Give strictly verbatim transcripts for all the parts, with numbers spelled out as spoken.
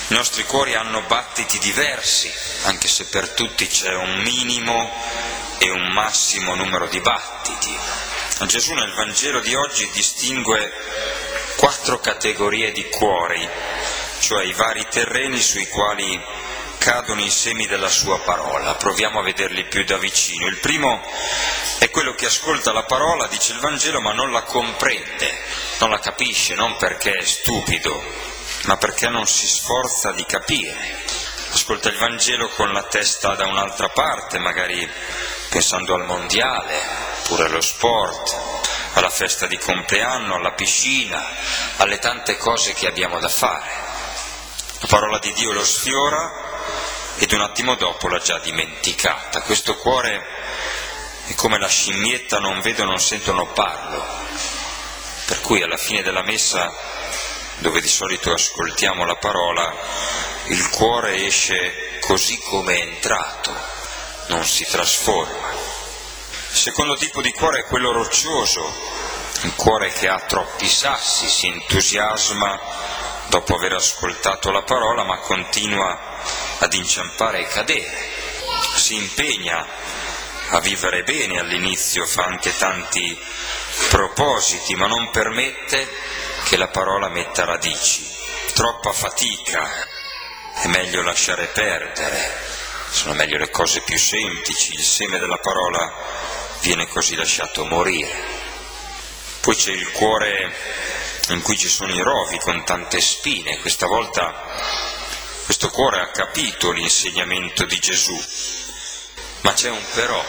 I nostri cuori hanno battiti diversi, anche se per tutti c'è un minimo e un massimo numero di battiti. Gesù nel Vangelo di oggi distingue quattro categorie di cuori, cioè i vari terreni sui quali cadono i semi della sua parola. Proviamo a vederli più da vicino. Il primo è quello che ascolta la parola, dice il Vangelo, ma non la comprende, non la capisce, non perché è stupido, ma perché non si sforza di capire. Ascolta il Vangelo con la testa da un'altra parte, magari pensando al mondiale, oppure allo sport, alla festa di compleanno, alla piscina, alle tante cose che abbiamo da fare. La parola di Dio lo sfiora ed un attimo dopo l'ha già dimenticata. Questo cuore è come la scimmietta non vedo, non sento, non parlo, per cui alla fine della messa, dove di solito ascoltiamo la parola, il cuore esce così come è entrato, non si trasforma. Il secondo tipo di cuore è quello roccioso, il cuore che ha troppi sassi, si entusiasma dopo aver ascoltato la parola, ma continua ad inciampare e cadere. Si impegna a vivere bene all'inizio, fa anche tanti propositi, ma non permette che la parola metta radici. Troppa fatica, è meglio lasciare perdere, sono meglio le cose più semplici, il seme della parola viene così lasciato morire. Poi c'è il cuore in cui ci sono i rovi con tante spine. Questa volta questo cuore ha capito l'insegnamento di Gesù, ma c'è un però.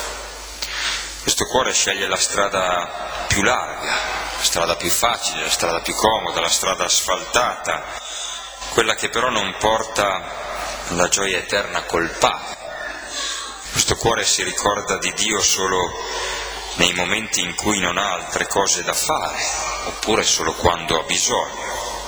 Questo cuore sceglie la strada più larga, la strada più facile, la strada più comoda, la strada asfaltata, quella che però non porta alla gioia eterna col Padre. Questo cuore si ricorda di Dio solo nei momenti in cui non ha altre cose da fare, oppure solo quando ha bisogno.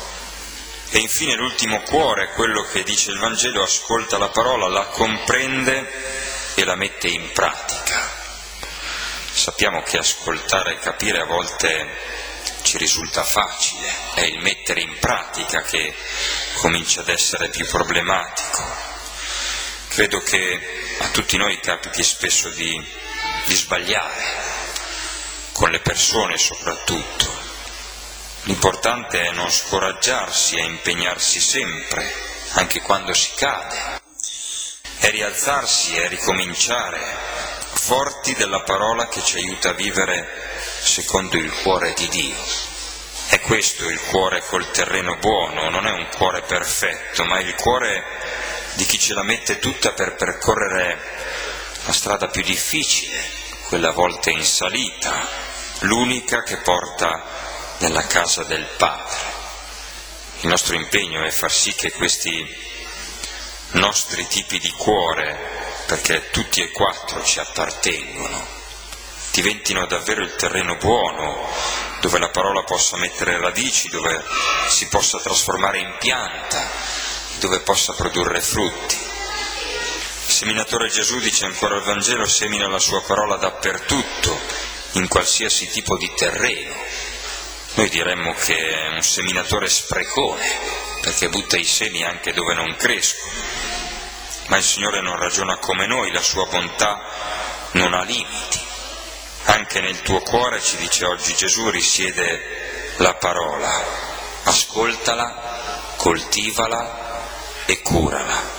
E infine l'ultimo cuore, quello che dice il Vangelo, ascolta la parola, la comprende e la mette in pratica. Sappiamo che ascoltare e capire a volte ci risulta facile, è il mettere in pratica che comincia ad essere più problematico. Credo che a tutti noi capiti spesso di, di sbagliare, con le persone soprattutto. L'importante è non scoraggiarsi e impegnarsi sempre, anche quando si cade, è rialzarsi e ricominciare, forti della parola che ci aiuta a vivere secondo il cuore di Dio. È questo il cuore col terreno buono, non è un cuore perfetto, ma è il cuore di chi ce la mette tutta per percorrere la strada più difficile, quella a volte in salita, l'unica che porta nella casa del Padre. Il nostro impegno è far sì che questi nostri tipi di cuore, perché tutti e quattro ci appartengono, diventino davvero il terreno buono, dove la parola possa mettere radici, dove si possa trasformare in pianta, dove possa produrre frutti. Il seminatore Gesù, dice ancora il Vangelo, semina la sua parola dappertutto, in qualsiasi tipo di terreno. Noi diremmo che è un seminatore sprecone, perché butta i semi anche dove non crescono. Ma il Signore non ragiona come noi, la sua bontà non ha limiti. Anche nel tuo cuore, ci dice oggi Gesù, risiede la parola. Ascoltala, coltivala e curala.